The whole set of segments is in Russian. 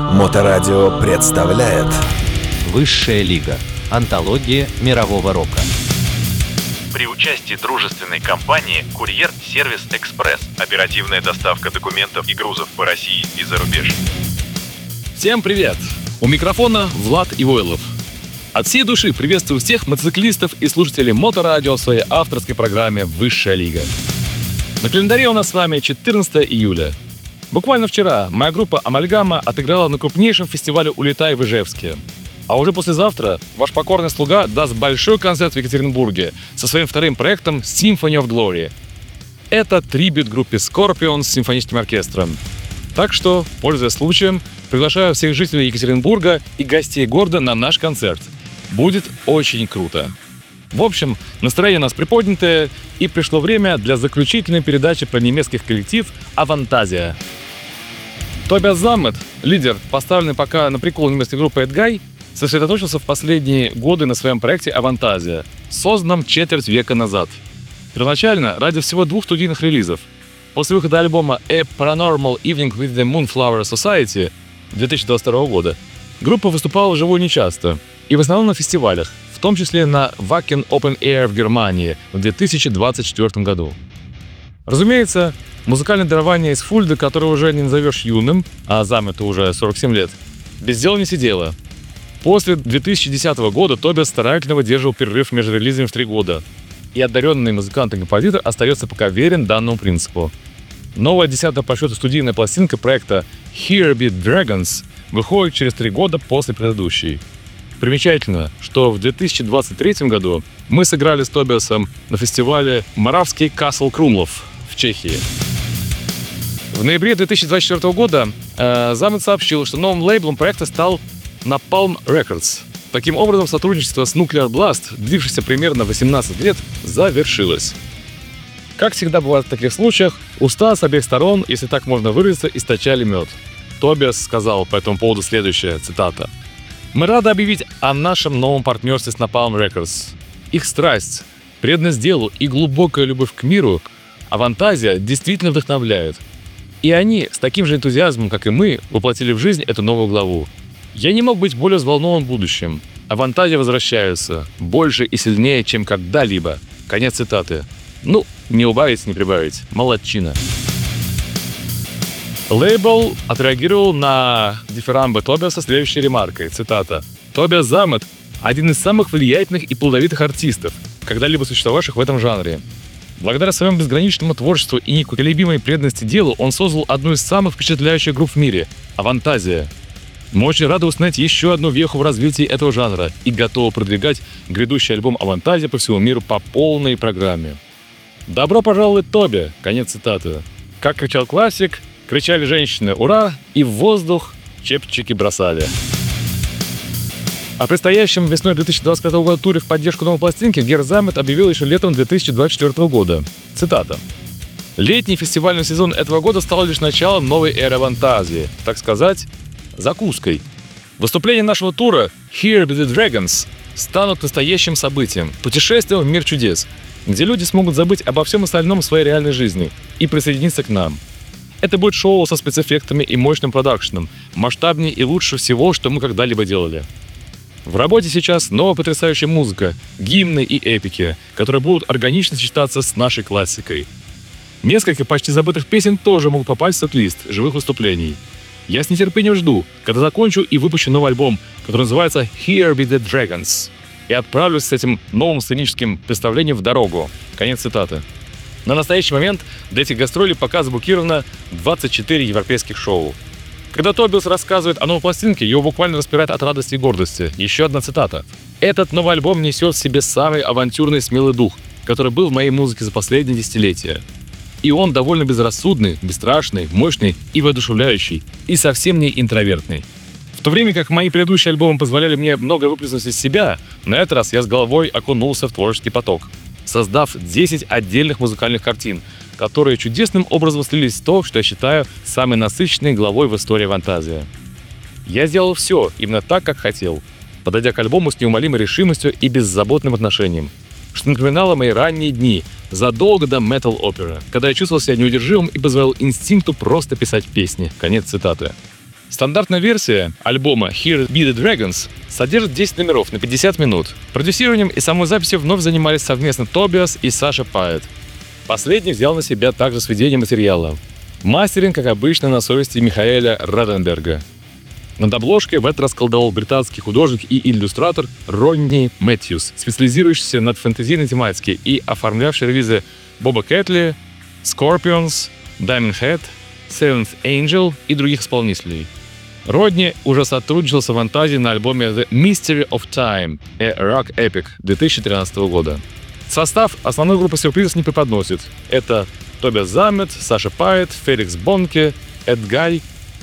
Моторадио представляет Высшая лига. Антология мирового рока. При участии дружественной компании «Курьер Сервис Экспресс». Оперативная доставка документов и грузов по России и за рубеж. Всем привет! У микрофона Влад Ивойлов. От всей души приветствую всех мотоциклистов и слушателей Моторадио в своей авторской программе «Высшая лига». На календаре у нас с вами 14 июля. Буквально вчера моя группа «Амальгама» отыграла на крупнейшем фестивале «Улетай» в Ижевске. А уже послезавтра ваш покорный слуга даст большой концерт в Екатеринбурге со своим вторым проектом Symphony of Glory. Это трибют группе Scorpions с симфоническим оркестром. Так что, пользуясь случаем, приглашаю всех жителей Екатеринбурга и гостей города на наш концерт. Будет очень круто. В общем, настроение у нас приподнятое, и пришло время для заключительной передачи про немецкий коллектив «Авантазия». Тобиас Заммет, лидер, поставленный пока на прикол немецкой группы Эдгай, сосредоточился в последние годы на своем проекте «Авантазия», созданном четверть века назад. Первоначально ради всего 2 студийных релизов. После выхода альбома «A Paranormal Evening with the Moonflower Society» 2022 года группа выступала вживую нечасто, и в основном на фестивалях, в том числе на Wacken Open Air в Германии в 2024 году. Разумеется, музыкальное дарование из Фульда, которое уже не назовешь юным, а Заммету уже 47 лет, без дела не сидело. После 2010 года Тобиас старательно выдерживал перерыв между релизами в 3 года, и одаренный музыкант и композитор остается пока верен данному принципу. Новая 10-я по счету студийная пластинка проекта Here Be Dragons выходит через 3 года после предыдущей. Примечательно, что в 2023 году мы сыграли с Тобиасом на фестивале «Моравский Касл Крумлов» в Чехии. В ноябре 2024 года Заммет сообщил, что новым лейблом проекта стал Napalm Records. Таким образом, сотрудничество с Nuclear Blast, длившееся примерно 18 лет, завершилось. Как всегда бывает в таких случаях, уста с обеих сторон, если так можно выразиться, источали мед. Тобиас сказал по этому поводу следующее, цитата. «Мы рады объявить о нашем новом партнерстве с Napalm Records. Их страсть, преданность делу и глубокая любовь к миру, Авантазия, действительно вдохновляют. И они с таким же энтузиазмом, как и мы, воплотили в жизнь эту новую главу. Я не мог быть более взволнован будущим. Авантазия возвращается, больше и сильнее, чем когда-либо». Конец цитаты. Ну, не убавить, не прибавить. Молодчина. Лейбл отреагировал на дифирамбы Тобиаса следующей ремаркой, цитата. «Тобиас Заммет – один из самых влиятельных и плодовитых артистов, когда-либо существовавших в этом жанре. Благодаря своему безграничному творчеству и неколебимой преданности делу он создал одну из самых впечатляющих групп в мире – «Авантазия». Мы очень рады узнать еще одну веху в развитии этого жанра и готовы продвигать грядущий альбом «Авантазия» по всему миру по полной программе. Добро пожаловать, Тоби!» Конец цитаты. Как кричал классик, кричали женщины «Ура!» и в воздух чепчики бросали. О предстоящем весной 2025 года туре в поддержку новой пластинки Герр Заммет объявил еще летом 2024 года. Цитата. «Летний фестивальный сезон этого года стал лишь началом новой эры Авантазии, так сказать, закуской. Выступления нашего тура Here Be The Dragons станут настоящим событием, путешествием в мир чудес, где люди смогут забыть обо всем остальном в своей реальной жизни и присоединиться к нам. Это будет шоу со спецэффектами и мощным продакшеном, масштабнее и лучше всего, что мы когда-либо делали. В работе сейчас новая потрясающая музыка, гимны и эпики, которые будут органично сочетаться с нашей классикой. Несколько почти забытых песен тоже могут попасть в сет-лист живых выступлений. Я с нетерпением жду, когда закончу и выпущу новый альбом, который называется Here Be The Dragons, и отправлюсь с этим новым сценическим представлением в дорогу». Конец цитаты. На настоящий момент для этих гастролей пока заблокировано 24 европейских шоу. Когда Тобиас рассказывает о новой пластинке, его буквально распирает от радости и гордости. Еще одна цитата. «Этот новый альбом несет в себе самый авантюрный смелый дух, который был в моей музыке за последние десятилетия. И он довольно безрассудный, бесстрашный, мощный и воодушевляющий, и совсем не интровертный. В то время как мои предыдущие альбомы позволяли мне много выплеснуть из себя, на этот раз я с головой окунулся в творческий поток, создав 10 отдельных музыкальных картин, которые чудесным образом слились в то, что я считаю самой насыщенной главой в истории «Авантазия». Я сделал все именно так, как хотел, подойдя к альбому с неумолимой решимостью и беззаботным отношением, что напоминало мои ранние дни, задолго до Metal Opera, когда я чувствовал себя неудержимым и позволял инстинкту просто писать песни. Конец цитаты. Стандартная версия альбома Here Be The Dragons содержит 10 номеров на 50 минут. Продюсированием и самой записью вновь занимались совместно Тобиас и Саша Пайет. Последний взял на себя также сведение материала. Мастеринг, как обычно, на совести Михаэля Раденберга. Над обложкой в этот раз колдовал британский художник и иллюстратор Ронни Мэтьюс, специализирующийся над фэнтезийной тематикой и оформлявший релизы Боба Кэтли, Scorpions, Diamond Head, Seventh Angel и других исполнителей. Родни уже сотрудничал с Авантазией на альбоме The Mystery of Time, a Rock Epic 2013 года. Состав основной группы сюрпризов не преподносит. Это Тобиас Заммет, Саша Пайет, Феликс Бонке, Эдгай,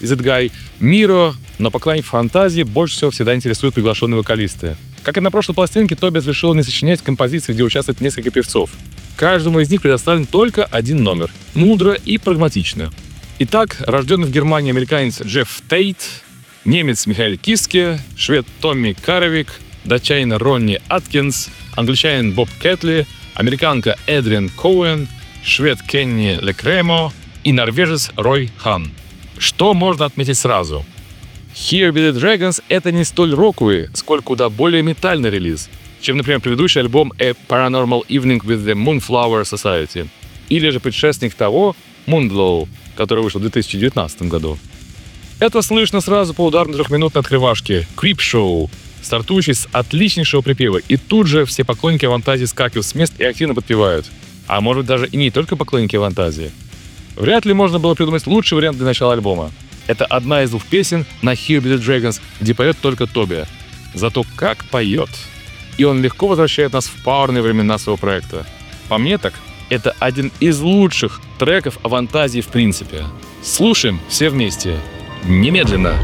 Миро, но по клане Фантазии больше всего всегда интересуют приглашенные вокалисты. Как и на прошлой пластинке, Тобиас решил не сочинять композиции, где участвует несколько певцов. Каждому из них предоставлен только один номер. Мудро и прагматично. Итак, рожденный в Германии американец Джефф Тейт, немец Михаэль Киске, швед Томми Каревик, датчанин Ронни Аткинс, англичанин Боб Кэтли, американка Эдриан Коуэн, швед Кенни Лекремо и норвежец Рой Хан. Что можно отметить сразу? Here Be The Dragons — это не столь роковый, сколько куда более метальный релиз, чем, например, предыдущий альбом A Paranormal Evening with the Moonflower Society, или же предшественник того Moonglow, который вышел в 2019 году. Это слышно сразу по ударной трехминутной открывашке Creep Show, стартующей с отличнейшего припева, и тут же все поклонники Авантазии скакивают с мест и активно подпевают. А может даже и не только поклонники Авантазии. Вряд ли можно было придумать лучший вариант для начала альбома. Это одна из двух песен на Here Be The Dragons, где поет только Тоби. Зато как поет! И он легко возвращает нас в пауэрные времена своего проекта. По мне так, это один из лучших треков Авантазии в принципе. Слушаем все вместе. Немедленно!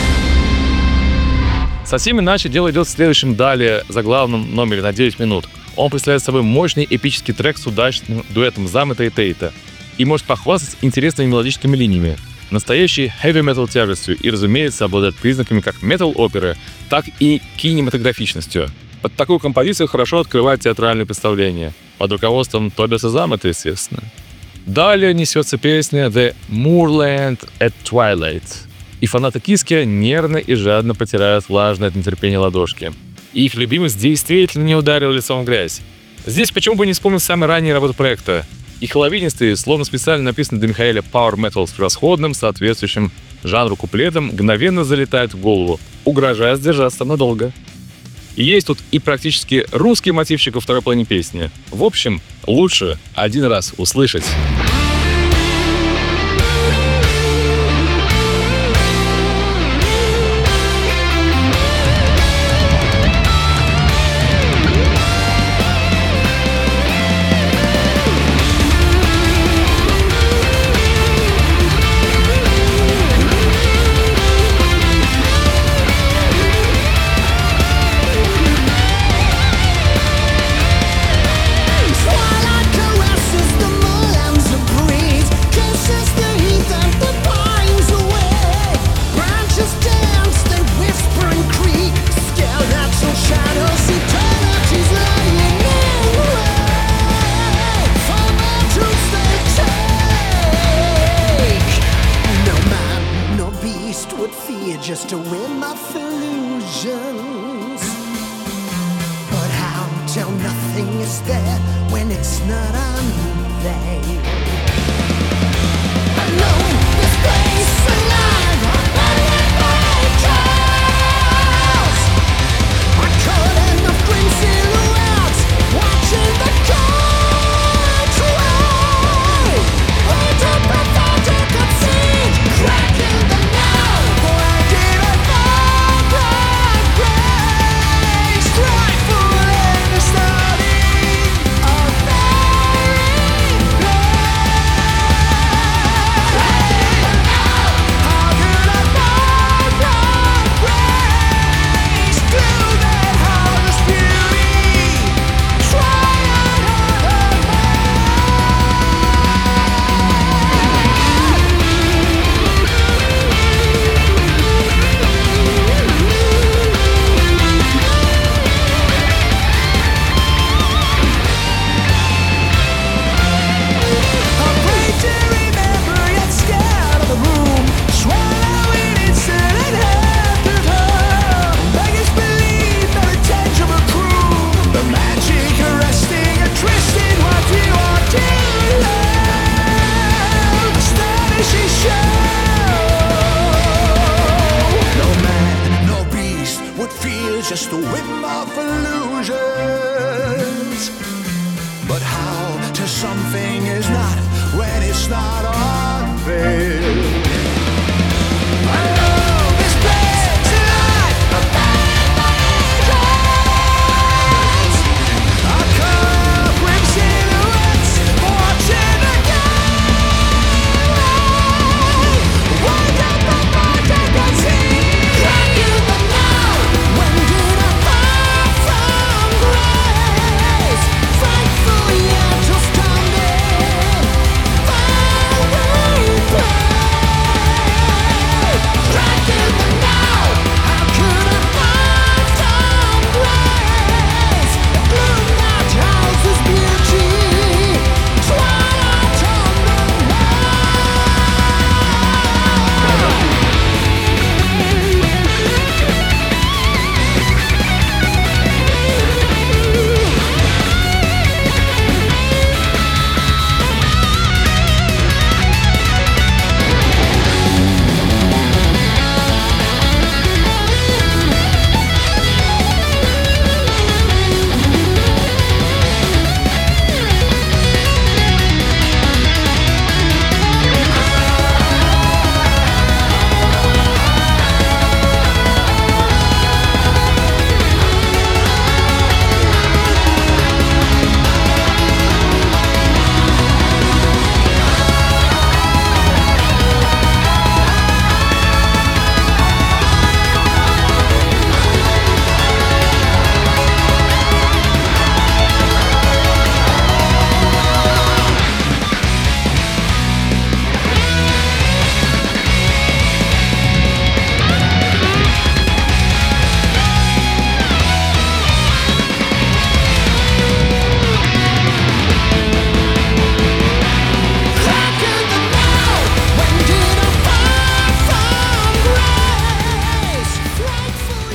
Совсем иначе дело идет в следующем далее заглавном номере на 9 минут. Он представляет собой мощный эпический трек с удачным дуэтом Замета и Тейта и может похвастаться интересными мелодическими линиями, настоящей heavy-metal тяжестью и, разумеется, обладает признаками как метал-оперы, так и кинематографичностью. Под такую композицию хорошо открывает театральное представление, под руководством Тобиаса Заммета, естественно. Далее несется песня «The Moorland at Twilight», и фанаты Киски нервно и жадно потирают влажные от нетерпения ладошки. И их любимец действительно не ударил лицом в грязь. Здесь почему бы не вспомнить самые ранние работы проекта. Их лавинистые, словно специально написанные для Михаэля Power Metal с превосходным, соответствующим жанру куплетом, мгновенно залетают в голову, угрожая сдержаться надолго. И есть тут и практически русский мотивчик во второй половине песни. В общем, лучше один раз услышать. Just to win my illusions. But how tell nothing is there when it's not on there? I know this place alive, I caught in the green silhouettes, watching the cards ride. Hold up a thought you could see, cracking the night. Just a whim of illusions. But how to something is not when it's not on there. I know this place alive, I caught grim silhouettes watching the guy. Wake up the part I can see. Can you know when did I fall from grace? Frightful angels coming, far away.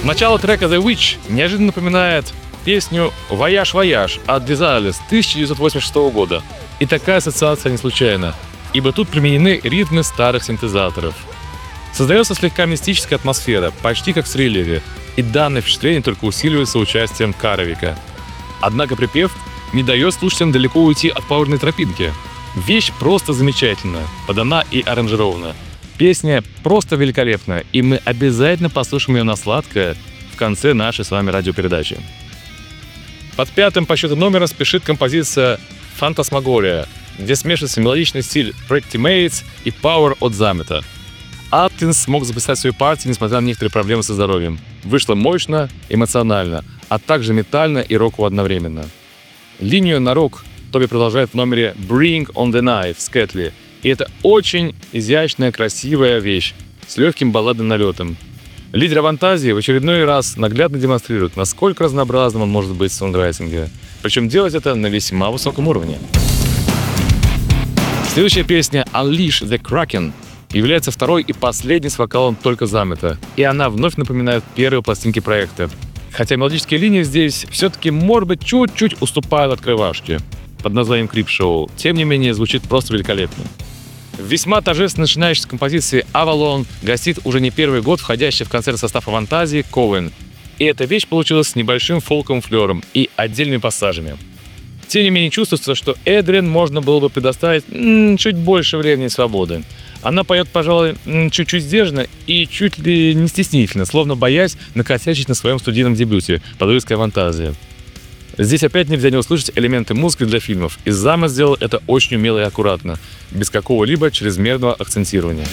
Начало трека The Witch неожиданно напоминает песню «Voyage Voyage» от Desireless 1986 года. И такая ассоциация не случайна, ибо тут применены ритмы старых синтезаторов. Создается слегка мистическая атмосфера, почти как в триллере, и данное впечатление только усиливается участием Каровика. Однако припев не дает слушателям далеко уйти от паурной тропинки. Вещь просто замечательна, подана и аранжирована. Песня просто великолепна, и мы обязательно послушаем ее на сладкое в конце нашей с вами радиопередачи. Под пятым по счету номером спешит композиция «Фантасмагория», где смешивается мелодичный стиль Pretty Mates и Power от Замета. Аткинс смог записать свою партию, несмотря на некоторые проблемы со здоровьем. Вышло мощно, эмоционально, а также метально и роково одновременно. Линию на рок Тоби продолжает в номере «Bring on the Knife» с Кэтли, и это очень изящная, красивая вещь с легким балладным налетом. Лидер Авантазии в очередной раз наглядно демонстрирует, насколько разнообразным он может быть в сонграйтинге. Причем делать это на весьма высоком уровне. Следующая песня «Unleash the Kraken» является второй и последней с вокалом только Замета, и она вновь напоминает первые пластинки проекта. Хотя мелодические линии здесь все-таки, может быть, чуть-чуть уступают открывашке под названием Creepshow, тем не менее звучит просто великолепно. Весьма торжественно начинающий с композиции «Avalon» гостит уже не первый год входящий в концертный состав Авантазии Ковен. И эта вещь получилась с небольшим фолковым флером и отдельными пассажами. Тем не менее чувствуется, что Эдриан можно было бы предоставить чуть больше времени и свободы. Она поет, пожалуй, чуть-чуть сдержанно и чуть ли не стеснительно, словно боясь накосячить на своем студийном дебюте «Подвижская фантазия». Здесь опять нельзя не услышать элементы музыки для фильмов, и Зама сделал это очень умело и аккуратно, без какого-либо чрезмерного акцентирования.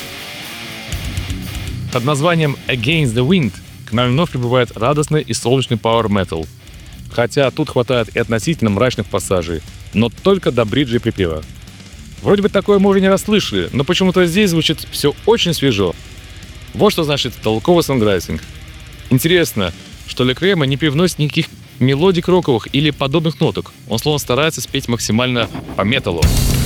Под названием «Against the Wind» к нам вновь прибывает радостный и солнечный power metal. Хотя тут хватает и относительно мрачных пассажей, но только до бриджа и припева. Вроде бы такое мы уже не расслышали, но почему-то здесь звучит все очень свежо. Вот что значит толковый сонграйтинг. Интересно, что Лекрема не привносит никаких мелодик роковых или подобных ноток. Он словно старается спеть максимально по металлу.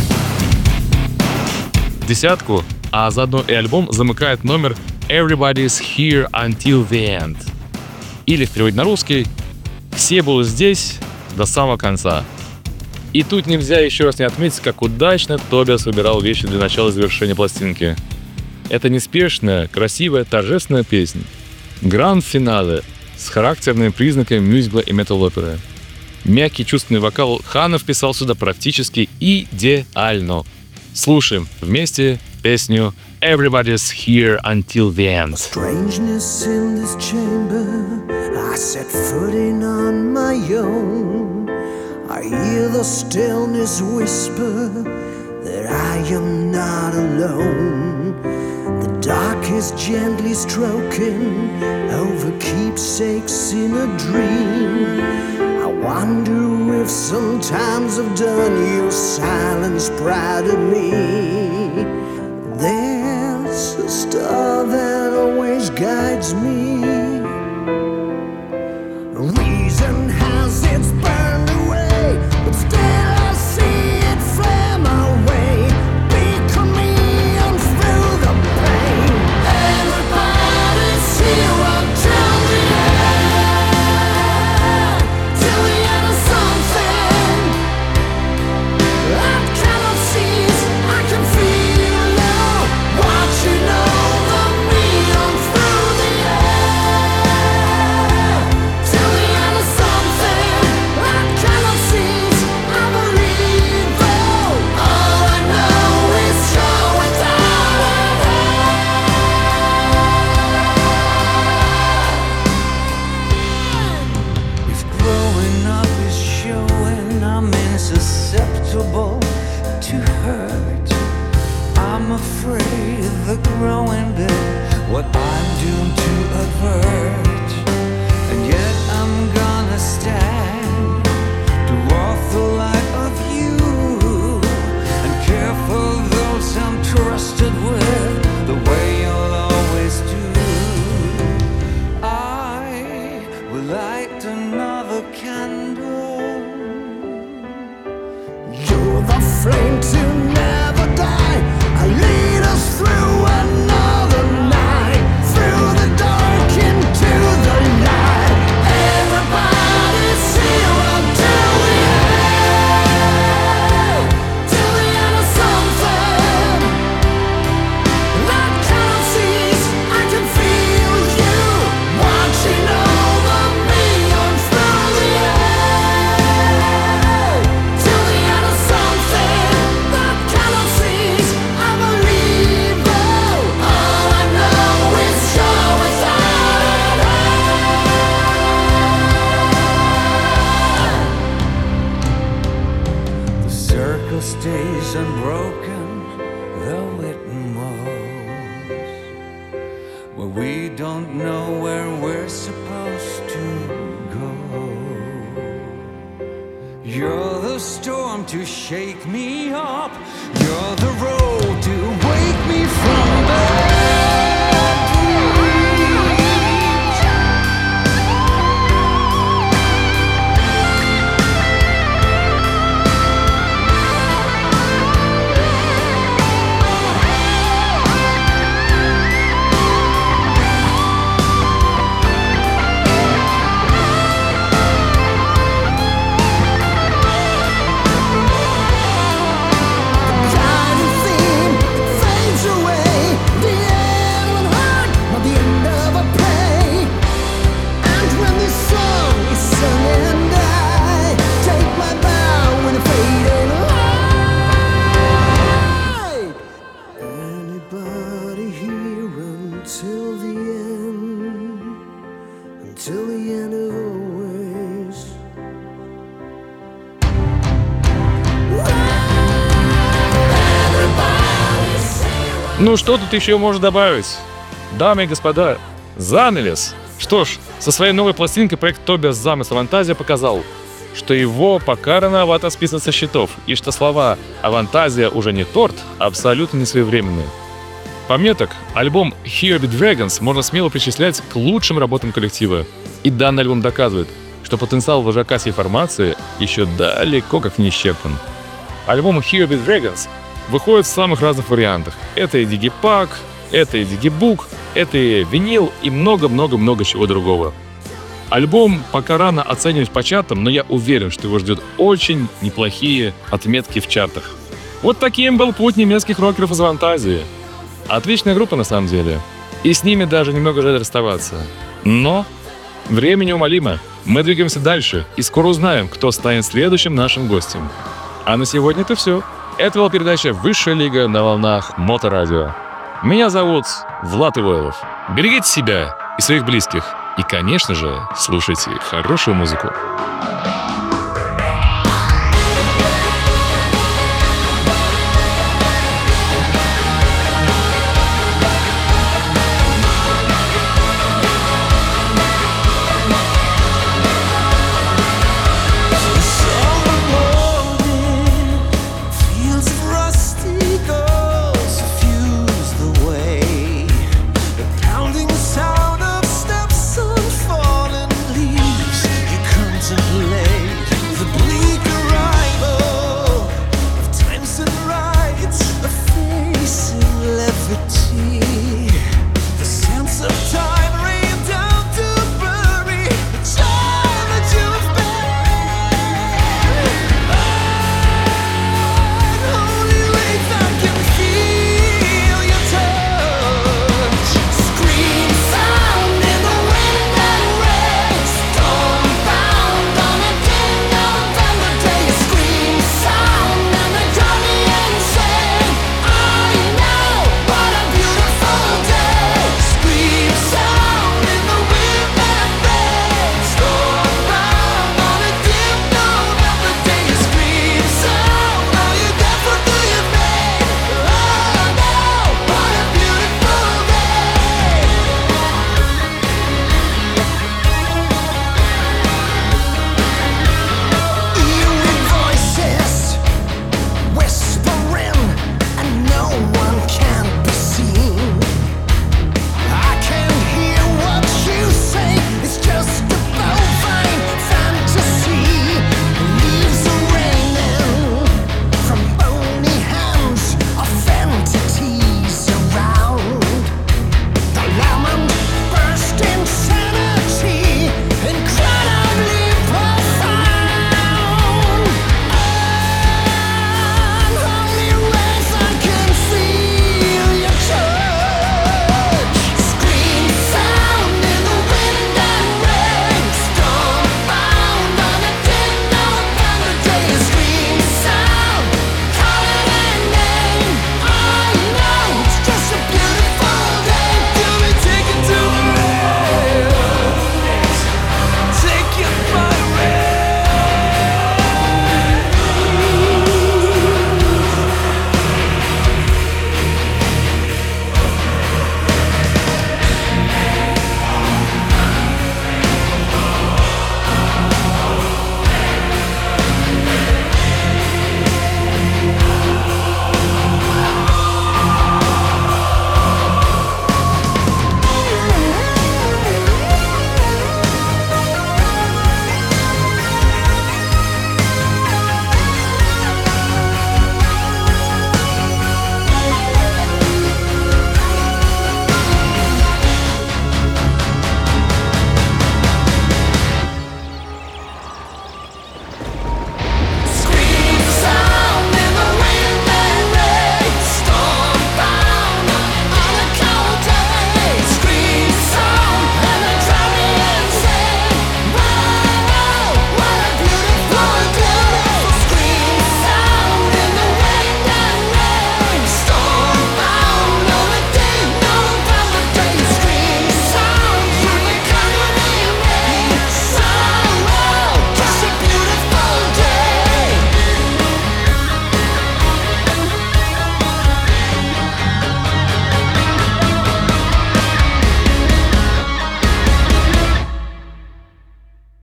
Десятку, а заодно и альбом замыкает номер «Everybody's here until the end». Или в переводе на русский «Все будут здесь до самого конца». И тут нельзя еще раз не отметить, как удачно Тобиас выбирал вещи для начала и завершения пластинки. Это неспешная, красивая, торжественная песня. Гранд-финале с характерными признаками мюзикла и метал-оперы. Мягкий чувственный вокал Хана вписал сюда практически идеально. Слушаем вместе песню «Everybody's here until the end». Strangeness in this chamber, I set footing on my own. I hear the stillness whisper that I am not alone. The dark is gently stroking over keepsakes in a dream. I wonder if sometimes I've done your silence proud of me. There's a star that always guides me. Reason has its burned away, but still I see it flame away. Beacon me on through the pain. Everybody's here until the end, till the end of something I cannot seize. I can feel now, watching over me on through the end, till the end of something I cannot seize. I believe, though, all I know is you're without an end. If growing up is showing I'm insusceptible to hurt, I'm afraid the growing bit what I'm doomed to avert. And yet I'm gonna stand to walk the light of you and care for those I'm trusted with the way you'll always do. I will light another candle. You're the flame to never die. I lead us through another night, through the dark into the light. still stays unbroken, though it mows. Well, we don't know where we're supposed to go. You're the storm to shake me up. You're the road to wake me from bed. Ну что тут еще можно добавить? Дамы и господа, занавес! Что ж, со своей новой пластинкой проект Тобиас Замысл Фантазия показал, что его пока рановато списывать со счетов, и что слова «Авантазия уже не торт» абсолютно не своевременные. По мне так, альбом Here Be Dragons можно смело причислять к лучшим работам коллектива. И данный альбом доказывает, что потенциал вожака сей формации еще далеко как не исчерпан. Альбом Here Be Dragons выходит в самых разных вариантах. Это и дигипак, это и дигибук, это и винил и много-много-много чего другого. Альбом пока рано оценивать по чартам, но я уверен, что его ждет очень неплохие отметки в чартах. Вот таким был путь немецких рокеров из Фантазии. Отличная группа на самом деле. И с ними даже немного жаль расставаться. Но время неумолимо. Мы двигаемся дальше и скоро узнаем, кто станет следующим нашим гостем. А на сегодня это все. Это была передача «Высшая лига» на волнах Моторадио. Меня зовут Влад Ивойлов. Берегите себя и своих близких. И, конечно же, слушайте хорошую музыку.